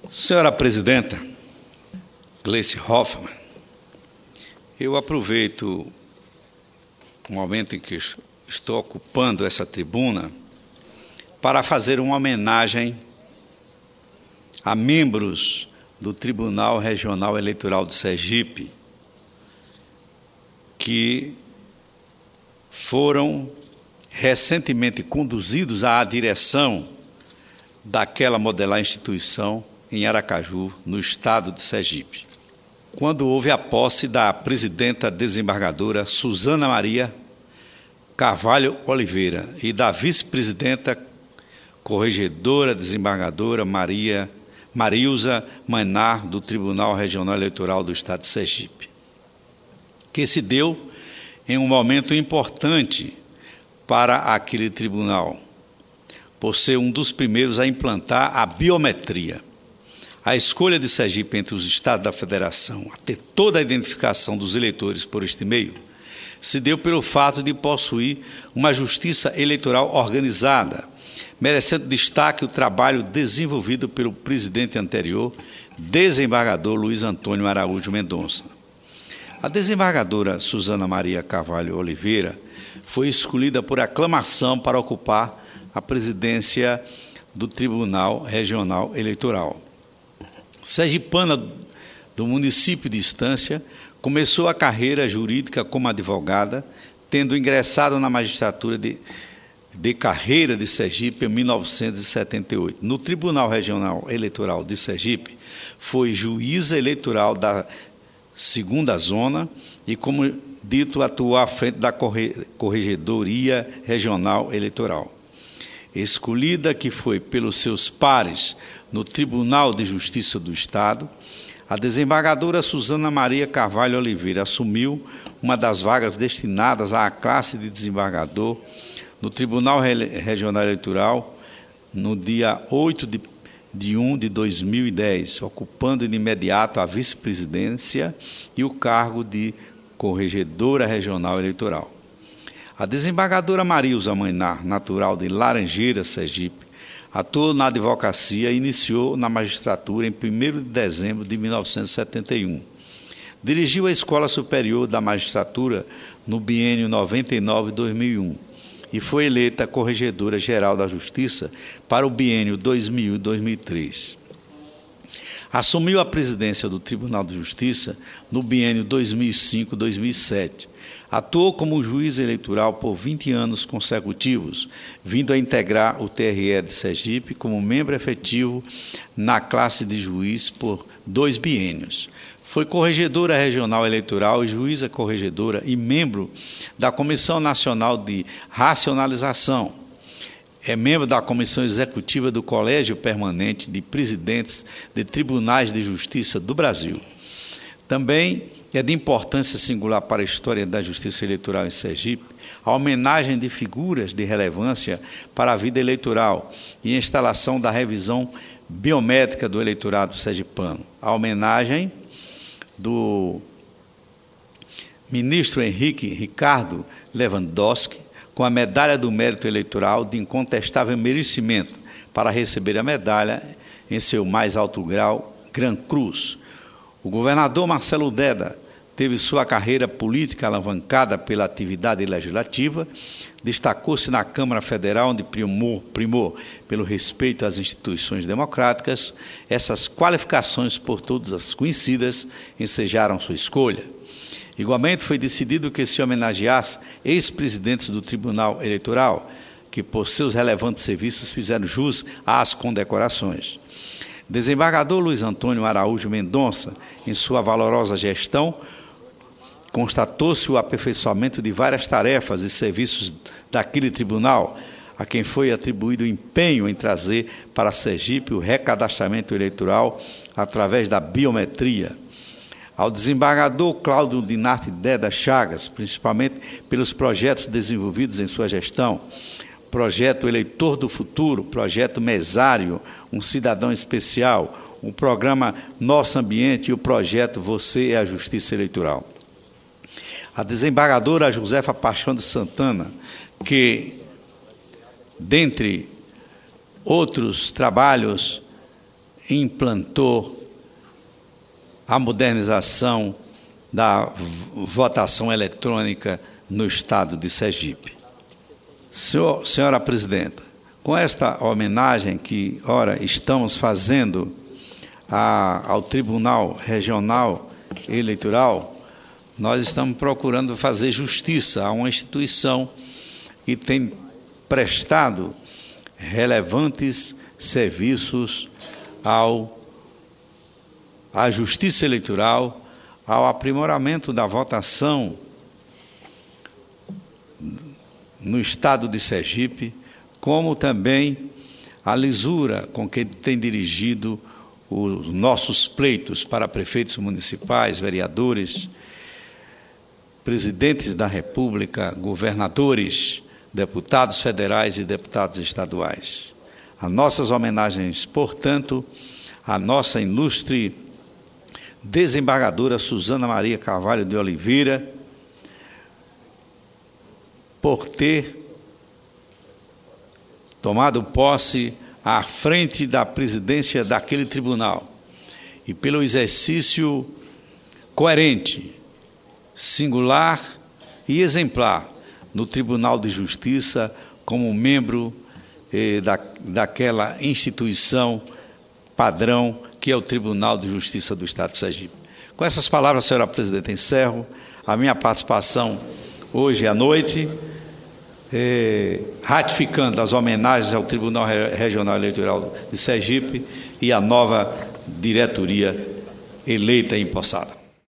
Senhora Presidenta, Gleice Hoffmann, eu aproveito o momento em que estou ocupando essa tribuna para fazer uma homenagem a membros do Tribunal Regional Eleitoral de Sergipe que foram recentemente conduzidos à direção daquela modelar instituição em Aracaju, no estado de Sergipe, quando houve a posse da presidenta desembargadora Suzana Maria Carvalho Oliveira e da vice-presidenta corregedora desembargadora Marilza Manar, do Tribunal Regional Eleitoral do estado de Sergipe, que se deu em um momento importante para aquele tribunal, por ser um dos primeiros a implantar a biometria. A escolha de Sergipe entre os estados da federação a ter toda a identificação dos eleitores por este meio se deu pelo fato de possuir uma justiça eleitoral organizada, merecendo destaque o trabalho desenvolvido pelo presidente anterior, desembargador Luiz Antônio Araújo Mendonça. A desembargadora Suzana Maria Carvalho Oliveira foi escolhida por aclamação para ocupar a presidência do Tribunal Regional Eleitoral. Sergipana do município de Estância, começou a carreira jurídica como advogada, tendo ingressado na magistratura de carreira de Sergipe em 1978. No Tribunal Regional Eleitoral de Sergipe, foi juíza eleitoral da segunda zona e, como dito, atuou à frente da Corregedoria Regional Eleitoral. Escolhida que foi pelos seus pares no Tribunal de Justiça do Estado, a desembargadora Suzana Maria Carvalho Oliveira assumiu uma das vagas destinadas à classe de desembargador no Tribunal Regional Eleitoral no dia 8 de 1 de 2010, ocupando de imediato a vice-presidência e o cargo de Corregedora Regional Eleitoral. A desembargadora Marilza Manar, natural de Laranjeiras, Sergipe, atuou na advocacia e iniciou na magistratura em 1º de dezembro de 1971. Dirigiu a Escola Superior da Magistratura no biênio 99-2001 e foi eleita Corregedora-Geral da Justiça para o biênio 2000 e 2003. Assumiu a presidência do Tribunal de Justiça no biênio 2005-2007. Atuou como juiz eleitoral por 20 anos consecutivos, vindo a integrar o TRE de Sergipe como membro efetivo na classe de juiz por 2 biênios. Foi corregedora regional eleitoral e juíza corregedora e membro da Comissão Nacional de Racionalização. É membro da Comissão Executiva do Colégio Permanente de Presidentes de Tribunais de Justiça do Brasil. Também é de importância singular para a história da justiça eleitoral em Sergipe a homenagem de figuras de relevância para a vida eleitoral e a instalação da revisão biométrica do eleitorado sergipano. A homenagem do ministro Henrique Ricardo Lewandowski, com a medalha do mérito eleitoral de incontestável merecimento para receber a medalha em seu mais alto grau, Gran Cruz. O governador Marcelo Deda teve sua carreira política alavancada pela atividade legislativa, destacou-se na Câmara Federal, onde primou pelo respeito às instituições democráticas. Essas qualificações, por todas as conhecidas, ensejaram sua escolha. Igualmente, foi decidido que se homenageasse ex-presidentes do Tribunal Eleitoral, que, por seus relevantes serviços, fizeram jus às condecorações. Desembargador Luiz Antônio Araújo Mendonça, em sua valorosa gestão, constatou-se o aperfeiçoamento de várias tarefas e serviços daquele tribunal, a quem foi atribuído o empenho em trazer para Sergipe o recadastramento eleitoral através da biometria. Ao desembargador Cláudio Dinarte Deda Chagas, principalmente pelos projetos desenvolvidos em sua gestão, Projeto Eleitor do Futuro, Projeto Mesário, um Cidadão Especial, o programa Nosso Ambiente e o projeto Você é a Justiça Eleitoral. A desembargadora Josefa Paixão de Santana, que, dentre outros trabalhos implantou a modernização da votação eletrônica no estado de Sergipe. Senhora Presidenta, com esta homenagem que, ora, estamos fazendo ao Tribunal Regional Eleitoral, nós estamos procurando fazer justiça a uma instituição que tem prestado relevantes serviços à justiça eleitoral, ao aprimoramento da votação no estado de Sergipe, como também a lisura com que tem dirigido os nossos pleitos para prefeitos municipais, vereadores, presidentes da República, governadores, deputados federais e deputados estaduais. As nossas homenagens, portanto, à nossa ilustre desembargadora Suzana Maria Carvalho de Oliveira, por ter tomado posse à frente da presidência daquele tribunal e pelo exercício coerente, singular e exemplar no Tribunal de Justiça como membro daquela instituição padrão que é o Tribunal de Justiça do Estado de Sergipe. Com essas palavras, senhora Presidenta, encerro a minha participação hoje à noite, ratificando as homenagens ao Tribunal Regional Eleitoral de Sergipe e à nova diretoria eleita e empossada.